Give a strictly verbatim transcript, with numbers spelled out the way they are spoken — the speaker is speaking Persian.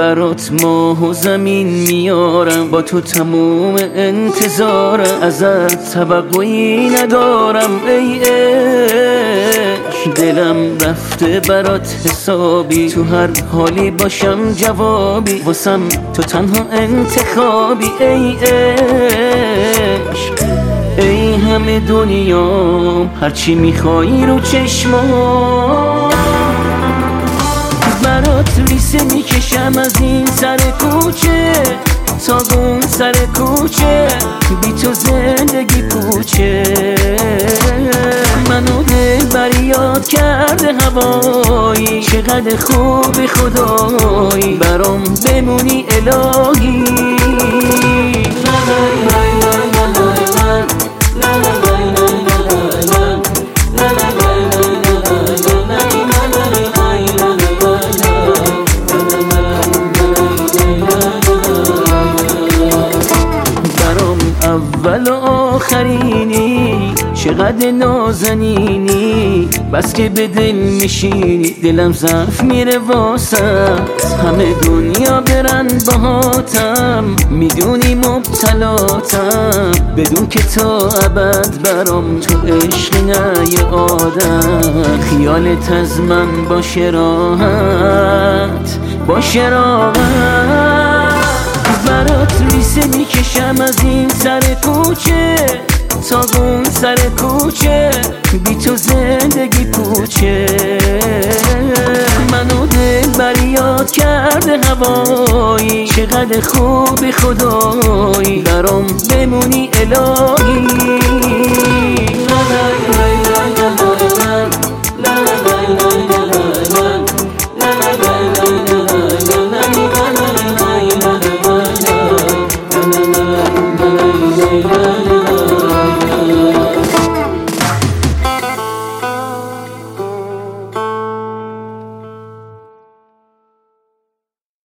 برات ماه و زمین میارم، با تو تموم انتظارم، ازت توقعی ندارم ای عشق. دلم رفته برات حسابی، تو هر حالی باشم جوابی، واسم تو تنها انتخابی ای عشق. ای همه دنیام هرچی میخوایی رو چشمام، برات ریسه میکشم از این سر کوچه تا اون سر کوچه، بی تو زندگی پوچه. منو دل بریاد کرده هوایی، چقدر خوب خدایی، برام بمونی الهی. اول و آخرینی، چقدر نازنینی، بس که به دل میشینی، دلم ضعف میره واسط. همه دنیا برن باهاتم، میدونی مبتلاتم، بدون که تا ابد برام تو عشق نه یه آدم. خیالت از من باشه راحت، باشه راحت، برات ریسه میکشم از این سر کوچه تا اون سر کوچه، بی تو زندگی پوچه. منو دل بریاد کرده هوایی، چقدر خوب خدایی، برام بمونی الهی.